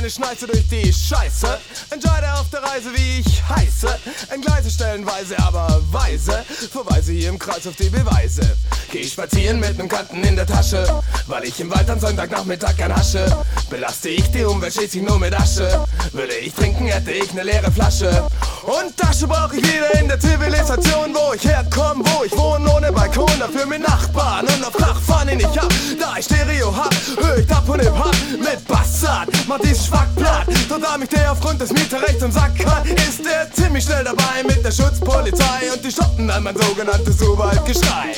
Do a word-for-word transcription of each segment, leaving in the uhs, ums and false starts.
meine Schneize durch die Scheiße. Entscheide auf der Reise, wie ich heiße. Entgleise stellenweise, aber weise. Verweise hier im Kreis auf die Beweise. Geh spazieren mit nem Kanten in der Tasche, weil ich im Wald am Sonntagnachmittag gern hasche. Belaste ich die Umwelt schließlich nur mit Asche. Würde ich trinken, hätte ich ne leere Flasche. Und Tasche brauch ich wieder in der Zivilisation, wo ich herkomme, wo ich wohne, ohne Balkon. Dafür mit Nachbarn und auf Flach fahren, den ich hab. Da ich Stereo hab, hör ich Dub und Hip-Hop mit Bastard. Mach dies schwack platt, total mich der aufgrund des Mieterrechts im Sack hat. Ist der ziemlich schnell dabei mit der Schutzpolizei und die stoppen an mein sogenanntes Urwaldgeschrei.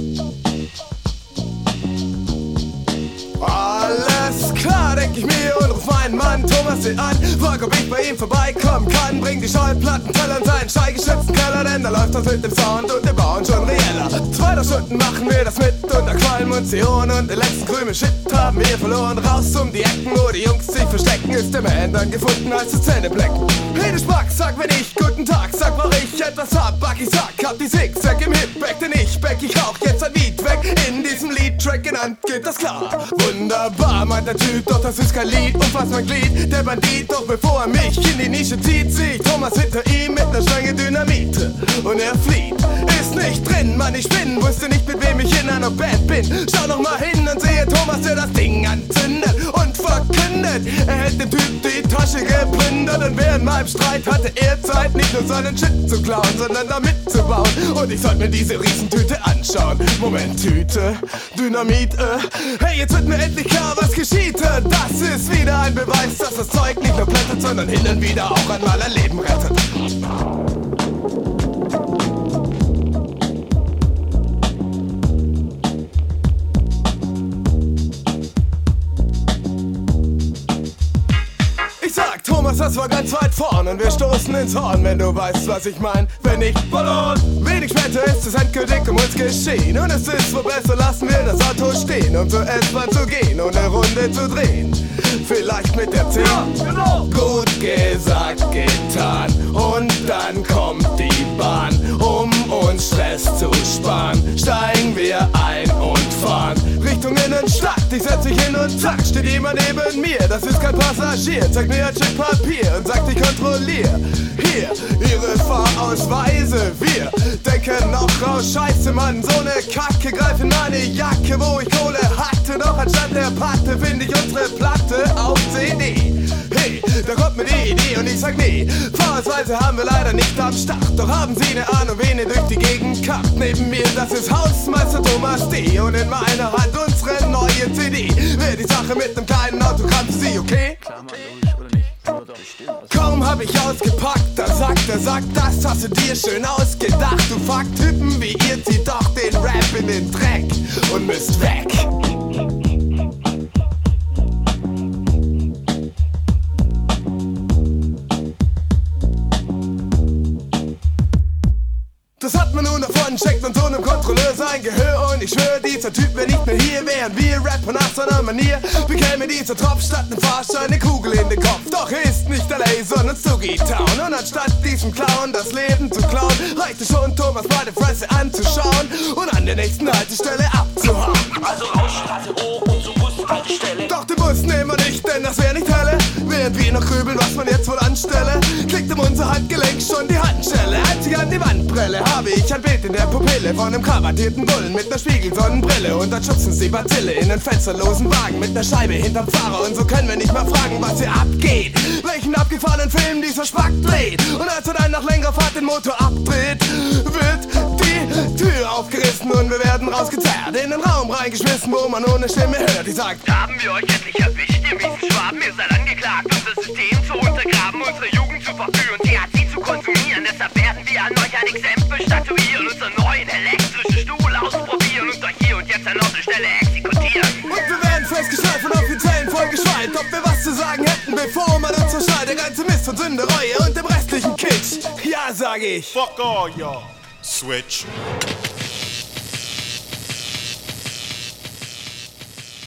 Alles klar, denk ich mir und ruf meinen Mann Thomas C. an. Frag, ob ich bei ihm vorbeikommen kann. Bring die Schallplattenteller in seinen schallgeschützten Keller, denn da läuft das mit dem Sound und dem Bauen schon reeller. Zwei, drei Stunden machen wir das mit unter Qualm und Zion und den letzten Krümel Shit haben wir verloren. Raus um die Ecken, wo die Jungs sich verstecken, ist der Man dann gefunden als das Zähneblecken. Rede Spack, sag wenn ich guten Tag, sag, brauch ich etwas hab, Bucky sag, hab die Zigzag im Hip-Back, denn ich back, ich rauch jetzt ein Lied weg. In diesem Lied-Track genannt, geht das klar. Wunderbar, meint der Typ, doch das ist kein Lied. Umfasst mein Glied, der Bandit, doch bevor er mich in die Nische zieht, sieh ich Thomas hinter ihm mit ner Stange Dynamite. Und er flieht, ist nicht drin, Mann, ich bin, wusste nicht mit wem ich in einer Band bin. Schau noch mal hin und sehe Thomas, der das Ding anzündet und verkündet, er hätte dem Typ die Tasche geplündert. Und während meinem Streit hatte er Zeit, nicht nur seinen Shit zu klauen, sondern da mitzubauen. Und ich sollte mir diese Riesentüte anschauen. Moment, Tüte, Dynamit, äh. Hey, jetzt wird mir endlich klar, was geschieht. Das ist wieder ein Beweis, dass das Zeug nicht nur plättet, sondern hin und wieder auch einmal ein Leben rettet. Thomas, das war ganz weit vorn und wir stoßen ins Horn, wenn du weißt, was ich mein. Wenn ich verloren, wenig später ist es endgültig um uns geschehen. Und es ist wohl besser, lassen wir das Auto stehen, um zur S-Bahn zu gehen und eine Runde zu drehen. Vielleicht mit der zehn. Ja, genau. Gut gesagt, getan. Und dann kommt die Bahn, um uns Stress zu sparen. Steigen wir ein und fahren Richtung Innenstadt. Ich setz mich hin und zack, steht jemand neben mir. Das ist kein Passagier, zeigt mir ein Stück Papier und sagt, ich kontrollier. Hier, ihre Fahrausweise. Wir denken noch raus, scheiße Mann, so ne Kacke. Greif in meine Jacke, wo ich Kohle hatte. Doch anstatt der Patte find ich unsere Platte auf C D. Hey, da kommt mir die Idee und ich sag nee, Fahrausweise haben wir leider nicht am Start. Doch haben Sie ne Ahnung, wen ihr durch die Gegend kappt? Neben mir, das ist Hausmeister Thomas D. Und in meiner Hand unsere neue C D. Wäre die Sache mit nem kleinen Autogramm für Sie, okay? Klar, Mann, logisch, oder nicht? Kaum hab ich ausgepackt, da sagt er, sagt, das hast du dir schön ausgedacht. Du fuck Typen wie ihr, zieht doch den Rap in den Dreck und müsst weg. Das hat man nun davon, checkt man so einem Kontrolleur sein Gehör. Und ich schwör, dieser Typ wäre nicht mehr hier, während wir rappen nach seiner Manier. Bekäme dieser Tropf statt nem Fahrschein eine Kugel in den Kopf. Doch er ist nicht L A, sondern Sugi Town. Und anstatt diesem Clown das Leben zu klauen, reichte schon Thomas bei der Fresse anzuschauen und an der nächsten Haltestelle abzuhauen. Also raus, Straße hoch und zur Bushaltestelle. Doch den Bus nehmen wir nicht, denn das wär nicht helle. Während wir noch grübeln, was man jetzt wohl anstelle, klickt um unser Handgelenk schon die Handschelle. Einzig an die Wandbrille habe ich ein Bild in der Pupille von einem krawattierten Bullen mit ner Spiegelsonnenbrille. Und dann schubsen sie Bazille in einen fensterlosen Wagen mit ner Scheibe hinterm Fahrer. Und so können wir nicht mehr fragen, was hier abgeht, welchen abgefahrenen Film dieser Spack dreht. Und als er dann nach längerer Fahrt den Motor abdreht, wird die Tür aufgerissen und wir werden rausgezerrt, in den Raum reingeschmissen, wo man ohne Stimme hört, die sagt: Da haben wir euch endlich erwischt, ihr miesen Schwaben, ihr seid angeklagt, unser System zu untergraben, unsere Jugend zu verführen, T H C zu konsumieren. Deshalb werden wir an euch ein Exempel statuieren, unseren neuen elektrischen Stuhl ausprobieren und euch hier und jetzt an unserer Stelle exekutieren. Und wir werden festgestellt von offiziellen vollgeschweit, ob wir was zu sagen hätten, bevor man uns zerschneit. Der ganze Mist von Sünde, Reue und dem restlichen Kitsch. Ja, sag ich. Fuck all y'all. Switch.